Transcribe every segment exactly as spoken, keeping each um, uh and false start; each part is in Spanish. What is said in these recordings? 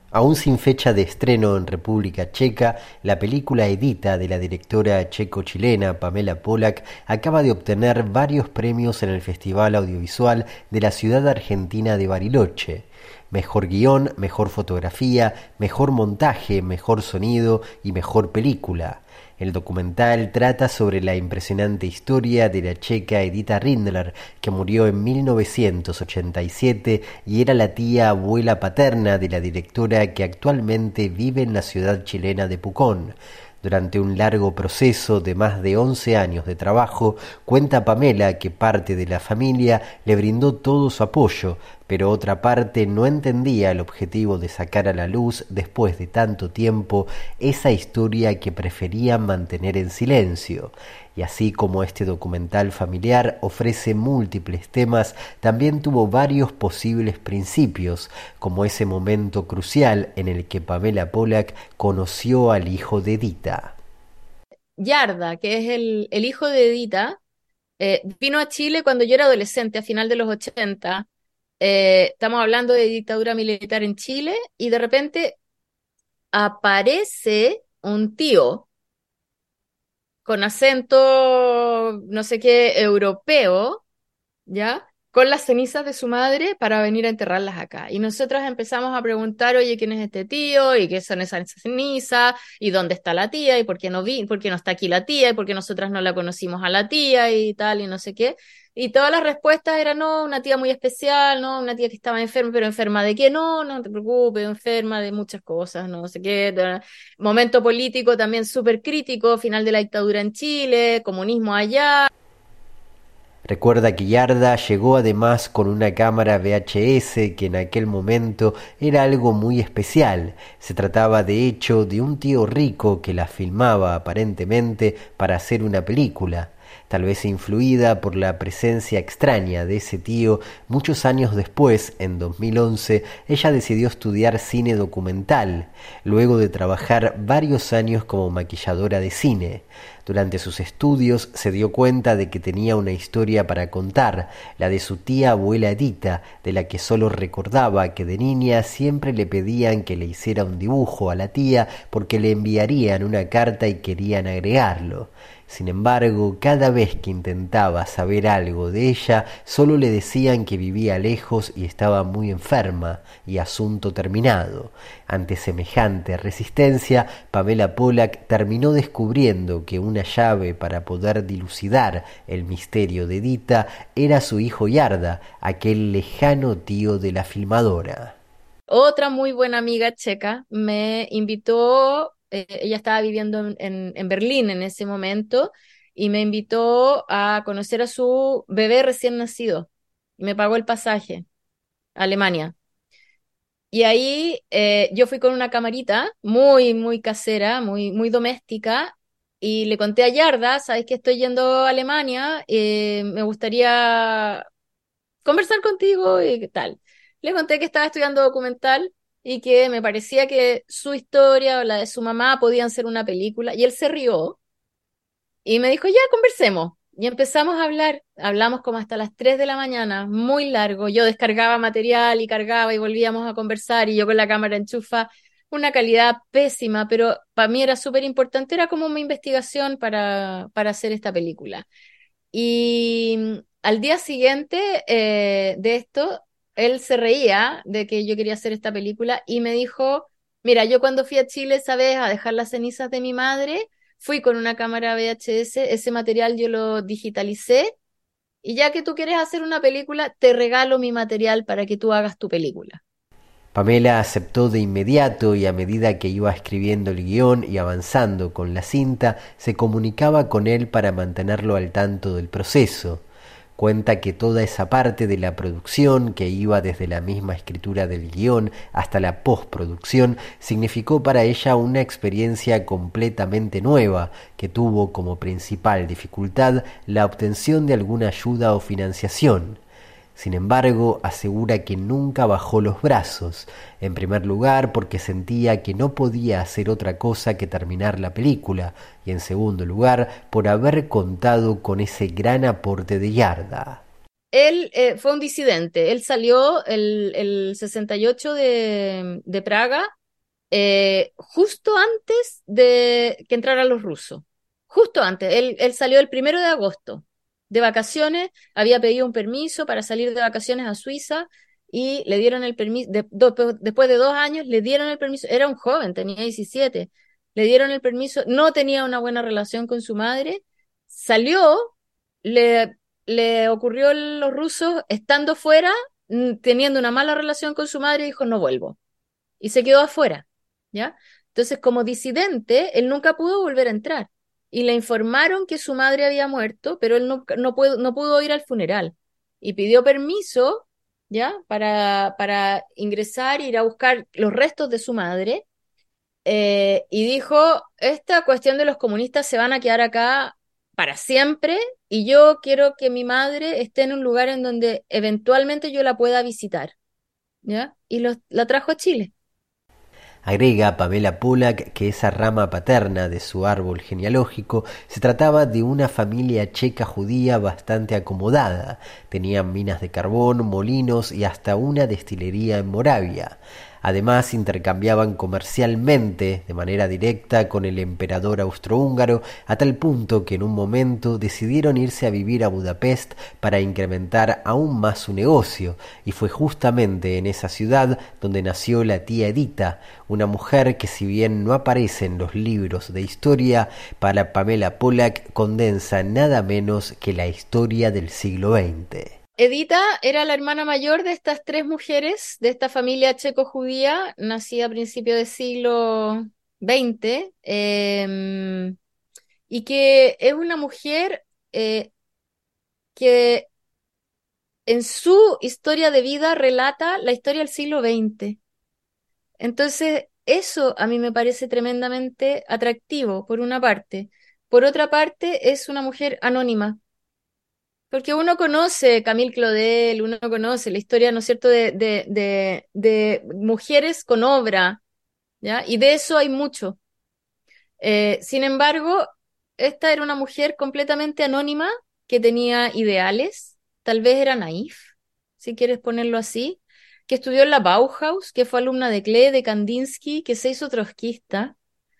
Aún sin fecha de estreno en República Checa, la película Edita de la directora checo-chilena Pamela Pollack acaba de obtener varios premios en el Festival Audiovisual de la ciudad argentina de Bariloche. Mejor guión, mejor fotografía, mejor montaje, mejor sonido y mejor película. El documental trata sobre la impresionante historia de la checa Edita Rindler, que murió en mil novecientos ochenta y siete y era la tía abuela paterna de la directora que actualmente vive en la ciudad chilena de Pucón. Durante un largo proceso de más de once años de trabajo, cuenta Pamela que parte de la familia le brindó todo su apoyo, pero otra parte no entendía el objetivo de sacar a la luz, después de tanto tiempo, esa historia que preferían mantener en silencio. Y así como este documental familiar ofrece múltiples temas, también tuvo varios posibles principios, como ese momento crucial en el que Pamela Pollack conoció al hijo de Edita. Yarda, que es el, el hijo de Edita, eh, vino a Chile cuando yo era adolescente, a final de los ochenta. Eh, estamos hablando de dictadura militar en Chile y de repente aparece un tío con acento, no sé qué, europeo, ¿ya? Con las cenizas de su madre para venir a enterrarlas acá. Y nosotras empezamos a preguntar, oye, ¿quién es este tío? ¿Y qué son esas cenizas? ¿Y dónde está la tía? ¿Y por qué no vi, por qué no está aquí la tía? ¿Y por qué nosotras no la conocimos a la tía? Y tal, y no sé qué. Y todas las respuestas eran, no, una tía muy especial, no, una tía que estaba enferma, pero enferma de qué, no, no te preocupes, enferma de muchas cosas, no sé qué. Ta- Momento político también súper crítico, final de la dictadura en Chile, comunismo allá. Recuerda que Yarda llegó además con una cámara V H S que en aquel momento era algo muy especial. Se trataba de hecho de un tío rico que la filmaba aparentemente para hacer una película. Tal vez influida por la presencia extraña de ese tío, muchos años después, en dos mil once, ella decidió estudiar cine documental, luego de trabajar varios años como maquilladora de cine. Durante sus estudios se dio cuenta de que tenía una historia para contar, la de su tía abuela Edita, de la que solo recordaba que de niña siempre le pedían que le hiciera un dibujo a la tía porque le enviarían una carta y querían agregarlo. Sin embargo, cada vez que intentaba saber algo de ella, solo le decían que vivía lejos y estaba muy enferma, y asunto terminado. Ante semejante resistencia, Pamela Pollack terminó descubriendo que una llave para poder dilucidar el misterio de Edita era su hijo Yarda, aquel lejano tío de la filmadora. Otra muy buena amiga checa me invitó, eh, ella estaba viviendo en, en- en Berlín en ese momento, y me invitó a conocer a su bebé recién nacido. Y me pagó el pasaje a Alemania. Y ahí eh, yo fui con una camarita muy, muy casera, muy, muy doméstica, y le conté a Yarda, sabes que estoy yendo a Alemania, eh, me gustaría conversar contigo y qué tal. Le conté que estaba estudiando documental y que me parecía que su historia o la de su mamá podían ser una película, y él se rió y me dijo, ya, conversemos. Y empezamos a hablar, hablamos como hasta las tres de la mañana, muy largo. Yo descargaba material y cargaba y volvíamos a conversar, y yo con la cámara enchufa, una calidad pésima, pero para mí era súper importante, era como una investigación para, para hacer esta película. Y mm, al día siguiente eh, de esto, él se reía de que yo quería hacer esta película y me dijo, mira, yo cuando fui a Chile, ¿sabes? A dejar las cenizas de mi madre, fui con una cámara V H S, ese material yo lo digitalicé, y ya que tú quieres hacer una película, te regalo mi material para que tú hagas tu película. Pamela aceptó de inmediato y a medida que iba escribiendo el guión y avanzando con la cinta, se comunicaba con él para mantenerlo al tanto del proceso. Cuenta que toda esa parte de la producción, que iba desde la misma escritura del guión hasta la postproducción, significó para ella una experiencia completamente nueva, que tuvo como principal dificultad la obtención de alguna ayuda o financiación. Sin embargo, asegura que nunca bajó los brazos, en primer lugar porque sentía que no podía hacer otra cosa que terminar la película, y en segundo lugar por haber contado con ese gran aporte de Yarda. Él eh, fue un disidente, él salió el, el sesenta y ocho de, de Praga eh, justo antes de que entraran los rusos. Justo antes. Él, él salió el primero de agosto de vacaciones, había pedido un permiso para salir de vacaciones a Suiza y le dieron el permiso, de, do, después de dos años le dieron el permiso, era un joven, tenía diecisiete, le dieron el permiso, no tenía una buena relación con su madre, salió, le, le ocurrió los rusos estando fuera, teniendo una mala relación con su madre, y dijo, no vuelvo. Y se quedó afuera, ¿ya? Entonces, como disidente, él nunca pudo volver a entrar. Y le informaron que su madre había muerto, pero él no, no, pudo, no pudo ir al funeral. Y pidió permiso, ¿ya? Para, para ingresar, ir a buscar los restos de su madre. Eh, y dijo, esta cuestión de los comunistas se van a quedar acá para siempre y yo quiero que mi madre esté en un lugar en donde eventualmente yo la pueda visitar, ¿ya? Y lo, la trajo a Chile. Agrega Pamela Pollack que esa rama paterna de su árbol genealógico se trataba de una familia checa judía bastante acomodada. Tenían minas de carbón, molinos y hasta una destilería en Moravia. Además, intercambiaban comercialmente de manera directa con el emperador austrohúngaro, a tal punto que en un momento decidieron irse a vivir a Budapest para incrementar aún más su negocio, y fue justamente en esa ciudad donde nació la tía Edita, una mujer que, si bien no aparece en los libros de historia, para Pamela Pollack condensa nada menos que la historia del siglo veinte. Edita era la hermana mayor de estas tres mujeres, de esta familia checo-judía, nacida a principios del siglo veinte, eh, y que es una mujer eh, que en su historia de vida relata la historia del siglo veinte. Entonces, eso a mí me parece tremendamente atractivo, por una parte. Por otra parte, es una mujer anónima. Porque uno conoce Camille Claudel, uno conoce la historia, ¿no es cierto?, de, de, de, de mujeres con obra, ¿ya? Y de eso hay mucho. Eh, sin embargo, esta era una mujer completamente anónima que tenía ideales, tal vez era naif, si quieres ponerlo así, que estudió en la Bauhaus, que fue alumna de Klee, de Kandinsky, que se hizo trotskista,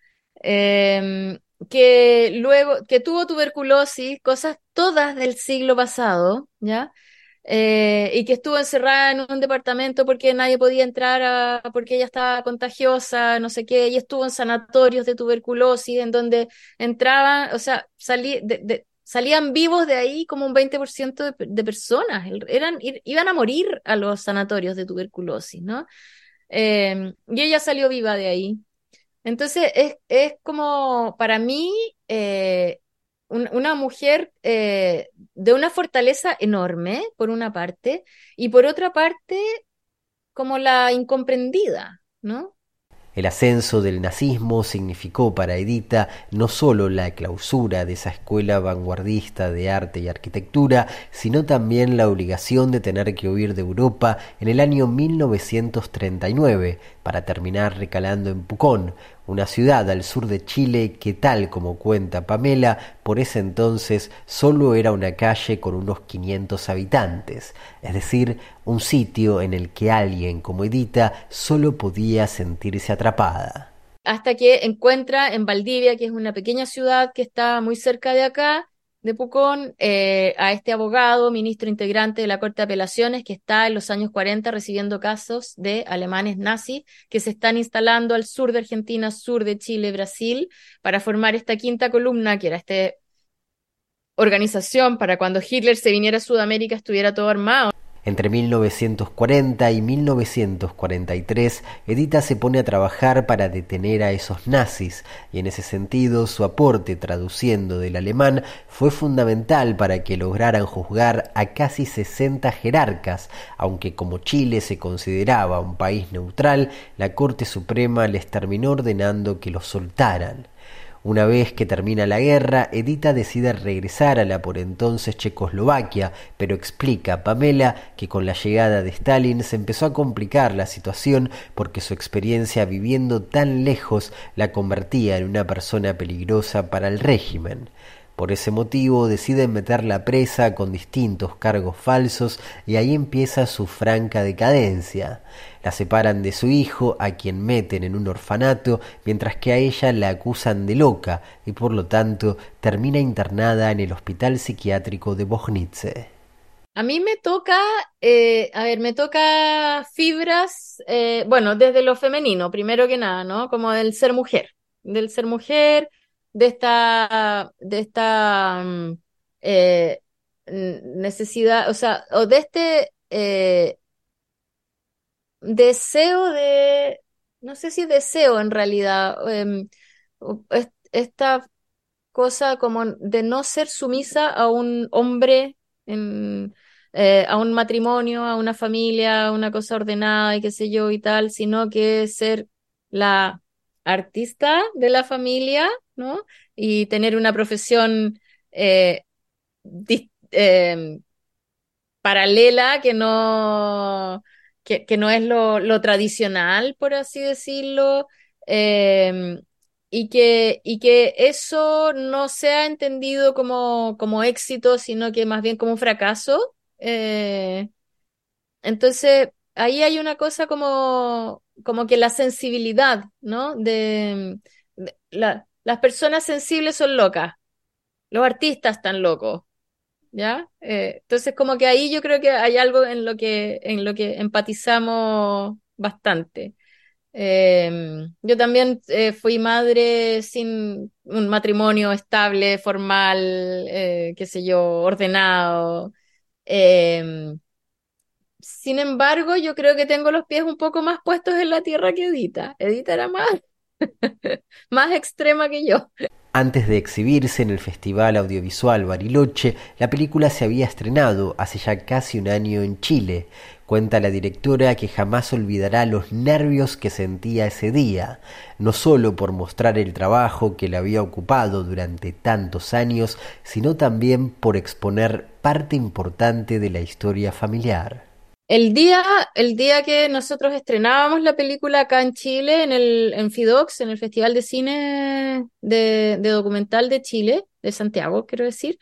eh, que luego, que tuvo tuberculosis, cosas todas del siglo pasado, ¿ya? Eh, y que estuvo encerrada en un departamento porque nadie podía entrar a, porque ella estaba contagiosa, no sé qué, y estuvo en sanatorios de tuberculosis en donde entraban, o sea, salí, de, de, salían vivos de ahí como un veinte por ciento de, de personas, eran, iban a morir a los sanatorios de tuberculosis, ¿no? Eh, y ella salió viva de ahí. Entonces es, es como para mí eh, un- una mujer eh, de una fortaleza enorme, por una parte, y por otra parte, como la incomprendida, ¿no? El ascenso del nazismo significó para Edita no solo la clausura de esa escuela vanguardista de arte y arquitectura, sino también la obligación de tener que huir de Europa en el año mil novecientos treinta y nueve para terminar recalando en Pucón, una ciudad al sur de Chile que, tal como cuenta Pamela, por ese entonces solo era una calle con unos quinientos habitantes, es decir, un sitio en el que alguien como Edita solo podía sentirse atrapada. Hasta que encuentra en Valdivia, que es una pequeña ciudad que está muy cerca de acá, de Pucón, eh, a este abogado, ministro integrante de la Corte de Apelaciones, que está en los años cuarenta recibiendo casos de alemanes nazis que se están instalando al sur de Argentina, sur de Chile, Brasil, para formar esta quinta columna, que era esta organización para cuando Hitler se viniera a Sudamérica estuviera todo armado. Entre mil novecientos cuarenta y mil novecientos cuarenta y tres, Edita se pone a trabajar para detener a esos nazis, y en ese sentido su aporte traduciendo del alemán fue fundamental para que lograran juzgar a casi sesenta jerarcas, aunque como Chile se consideraba un país neutral, la Corte Suprema les terminó ordenando que los soltaran. Una vez que termina la guerra, Edita decide regresar a la por entonces Checoslovaquia, pero explica Pamela que con la llegada de Stalin se empezó a complicar la situación porque su experiencia viviendo tan lejos la convertía en una persona peligrosa para el régimen. Por ese motivo deciden meterla presa con distintos cargos falsos y ahí empieza su franca decadencia. La separan de su hijo, a quien meten en un orfanato, mientras que a ella la acusan de loca y por lo tanto termina internada en el hospital psiquiátrico de Bojnice. A mí me toca, eh, a ver, me toca fibras, eh, bueno, desde lo femenino, primero que nada, ¿no? Como del ser mujer, del ser mujer, de esta, de esta mm, eh, n- necesidad, o sea, o de este eh, deseo de, no sé si deseo en realidad, em, o- es- esta cosa como de no ser sumisa a un hombre, en, eh, a un matrimonio, a una familia, a una cosa ordenada y qué sé yo y tal, sino que ser la artista de la familia, ¿no? Y tener una profesión eh, dis- em, paralela que no, que, que no es lo, lo tradicional, por así decirlo, eh, y que, y que eso no sea entendido como, como éxito, sino que más bien como un fracaso. Eh, entonces, ahí hay una cosa como, como que la sensibilidad, ¿no? De, de- la- las personas sensibles son locas, los artistas están locos. ¿Ya? Eh, entonces como que ahí yo creo que hay algo en lo que, en lo que empatizamos bastante. Eh, yo también eh, fui madre sin un matrimonio estable, formal, eh, qué sé yo, ordenado. Eh, Sin embargo, yo creo que tengo los pies un poco más puestos en la tierra que Edita. Edita era más, más extrema que yo. Antes de exhibirse en el Festival Audiovisual Bariloche, la película se había estrenado hace ya casi un año en Chile. Cuenta la directora que jamás olvidará los nervios que sentía ese día, no solo por mostrar el trabajo que le había ocupado durante tantos años, sino también por exponer parte importante de la historia familiar. El día, el día que nosotros estrenábamos la película acá en Chile, en el, en FIDOX, en el Festival de Cine de, de Documental de Chile, de Santiago, quiero decir,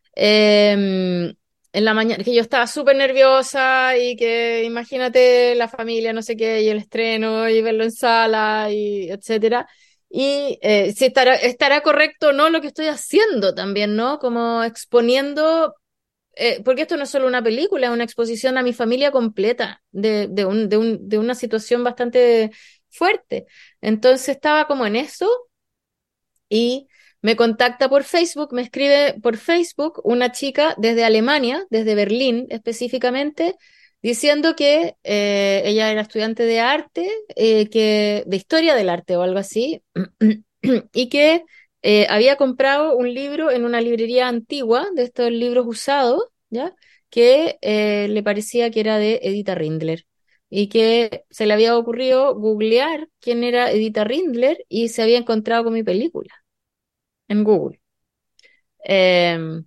eh, en la mañana, que yo estaba súper nerviosa y que imagínate la familia, no sé qué, y el estreno, y verlo en sala, y etcétera. Y eh, si estará, estará correcto o no lo que estoy haciendo también, ¿no? Como exponiendo eh, porque esto no es solo una película, es una exposición a mi familia completa de, de, un, de, un, de una situación bastante fuerte. Entonces estaba como en eso y me contacta por Facebook, me escribe por Facebook una chica desde Alemania, desde Berlín específicamente, diciendo que eh, ella era estudiante de arte, eh, que, de historia del arte o algo así, y que eh, había comprado un libro en una librería antigua, de estos libros usados, ¿ya? Que eh, le parecía que era de Edita Rindler y que se le había ocurrido googlear quién era Edita Rindler y se había encontrado con mi película en Google. Eh,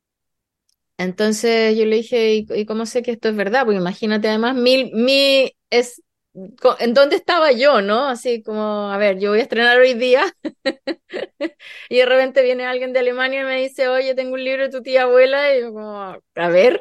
entonces yo le dije, ¿y, y cómo sé que esto es verdad? Porque imagínate además, mi, mi es, co- ¿en dónde estaba yo, no? Así como, a ver, yo voy a estrenar hoy día y de repente viene alguien de Alemania y me dice, oye, tengo un libro de tu tía abuela y yo como, a ver.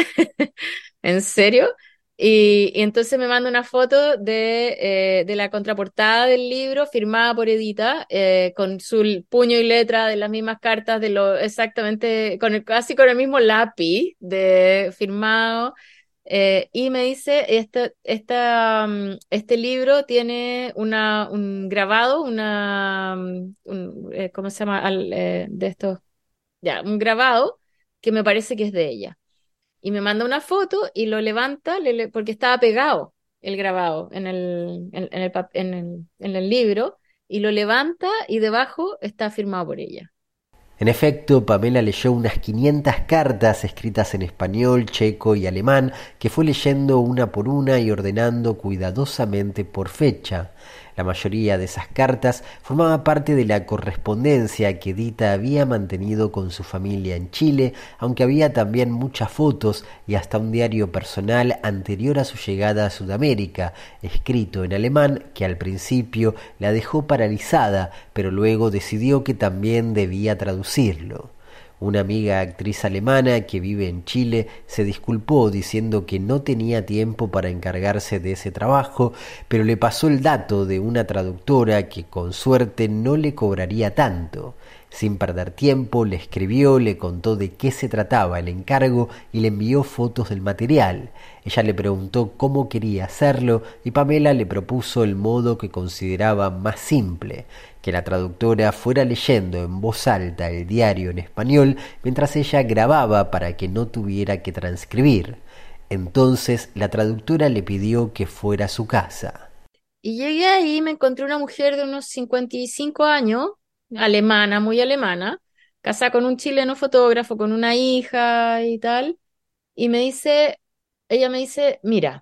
¿En serio? Y, y entonces me manda una foto de, eh, de la contraportada del libro firmada por Edita, eh, con su l- puño y letra de las mismas cartas, de lo exactamente, con el, casi con el mismo lápiz de firmado. Eh, y me dice, este, esta, mm, este libro tiene una, un grabado, una, mm, un, eh, ¿cómo se llama? Al, eh, de estos, ya, un grabado que me parece que es de ella y me manda una foto y lo levanta le- le- porque estaba pegado el grabado en el, en, en el, pap- en el, en el libro y lo levanta y debajo está firmado por ella. En efecto, Pamela leyó unas quinientas cartas escritas en español, checo y alemán que fue leyendo una por una y ordenando cuidadosamente por fecha. La mayoría de esas cartas formaba parte de la correspondencia que Dita había mantenido con su familia en Chile, aunque había también muchas fotos y hasta un diario personal anterior a su llegada a Sudamérica, escrito en alemán que al principio la dejó paralizada, pero luego decidió que también debía traducirlo. Una amiga actriz alemana que vive en Chile se disculpó diciendo que no tenía tiempo para encargarse de ese trabajo, pero le pasó el dato de una traductora que con suerte no le cobraría tanto. Sin perder tiempo, le escribió, le contó de qué se trataba el encargo y le envió fotos del material. Ella le preguntó cómo quería hacerlo y Pamela le propuso el modo que consideraba más simple, que la traductora fuera leyendo en voz alta el diario en español mientras ella grababa para que no tuviera que transcribir. Entonces la traductora le pidió que fuera a su casa. Y llegué ahí y me encontré una mujer de unos cincuenta y cinco años, alemana, muy alemana, casada con un chileno fotógrafo, con una hija y tal. Y me dice, ella me dice, mira,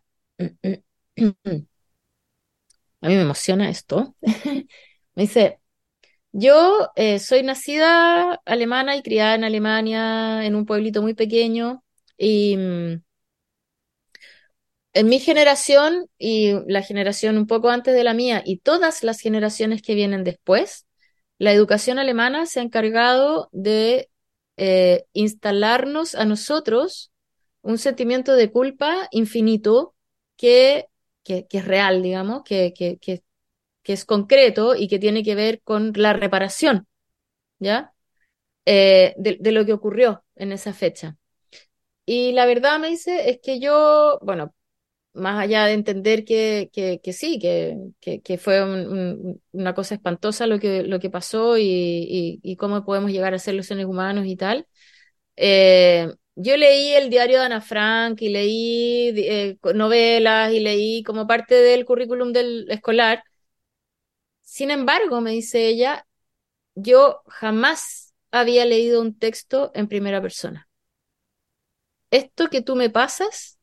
a mí me emociona esto. Me dice, yo eh, soy nacida alemana y criada en Alemania, en un pueblito muy pequeño. Y mm, en mi generación y la generación un poco antes de la mía y todas las generaciones que vienen después, la educación alemana se ha encargado de eh, instalarnos a nosotros un sentimiento de culpa infinito que, que, que es real, digamos, que, que, que, que es concreto y que tiene que ver con la reparación, ¿ya? Eh, de, de lo que ocurrió en esa fecha. Y la verdad me dice es que yo, bueno, más allá de entender que, que, que sí, que, que, que fue un- un- una cosa espantosa lo que, lo que pasó y, y, y cómo podemos llegar a ser los seres humanos y tal. eh, yo leí el diario de Ana Frank y leí eh, novelas y leí como parte del currículum del escolar. Sin embargo, me dice ella, yo jamás había leído un texto en primera persona. Esto que tú me pasas,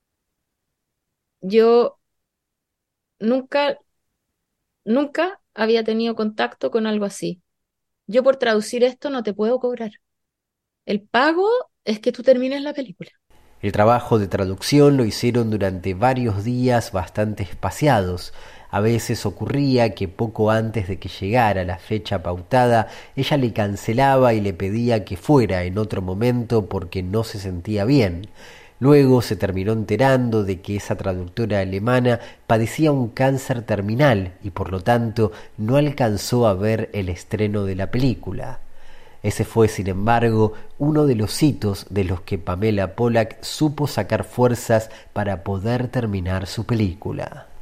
yo nunca nunca había tenido contacto con algo así. Yo por traducir esto no te puedo cobrar. El pago es que tú termines la película. El trabajo de traducción lo hicieron durante varios días bastante espaciados. A veces ocurría que poco antes de que llegara la fecha pautada, ella le cancelaba y le pedía que fuera en otro momento porque no se sentía bien. Luego se terminó enterando de que esa traductora alemana padecía un cáncer terminal y por lo tanto no alcanzó a ver el estreno de la película. Ese fue, sin embargo, uno de los hitos de los que Pamela Pollack supo sacar fuerzas para poder terminar su película.